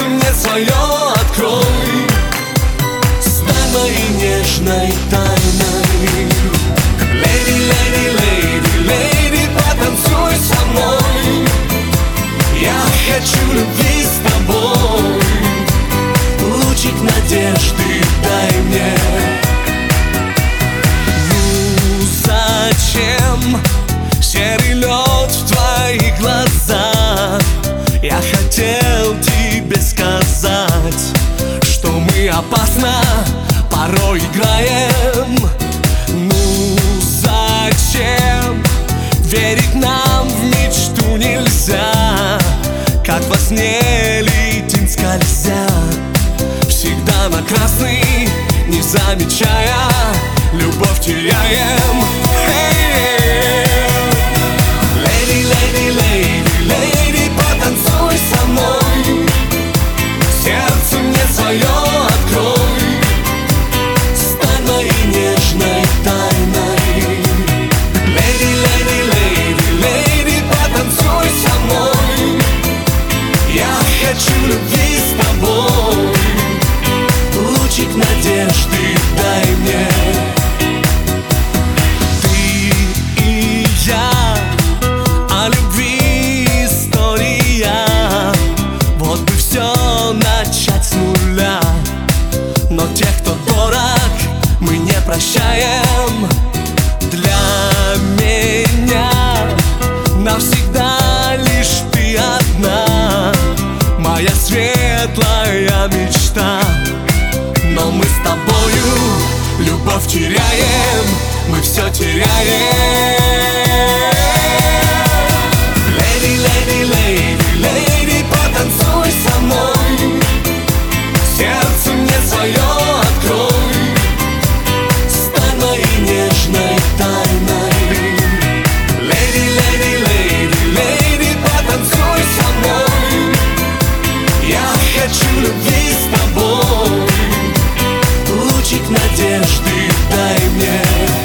мне свое открой, стань моей нежной тайной. Леди, леди, леди, леди, потанцуй со мной. Я хочу любви с тобой. Лучик надежды дай мне. Ну зачем серый лед в твоих глазах? Я хотел тебе сказать, что мы опасно порой играем. Ну зачем верить нам в мечту нельзя? Как во сне летим скользя, всегда на красный, не замечая, любовь теряем. Леди, леди, леди, леди, потанцуй со мной. Сердце мне свое открой, стань моей нежной тайной. Леди, леди, леди, леди, потанцуй со мной. Я хочу любви с тобой. Лучик надежды дай мне. Ты и я, о любви история. Вот бы все начать с нуля, но тех, кто дорог, мы не прощаем. Для меня навсегда лишь ты одна, моя светлая мечта. Но мы с тобою любовь теряем, мы все теряем. Леди, леди, леди, леди, потанцуй со мной. Сердце мне свое открой, стань моей нежной тайной. Леди, леди, леди, леди, потанцуй со мной. Я хочу любви с тобой. Лучик надежды дай мне.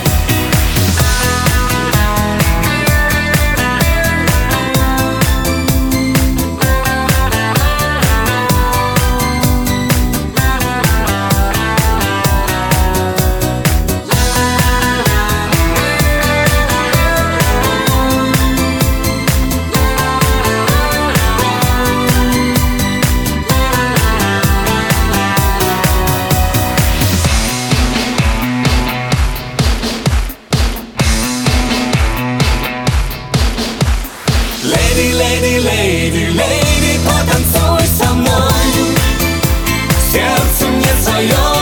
Леди, леди, леди, леди, потанцуй со мной. Сердце мне свое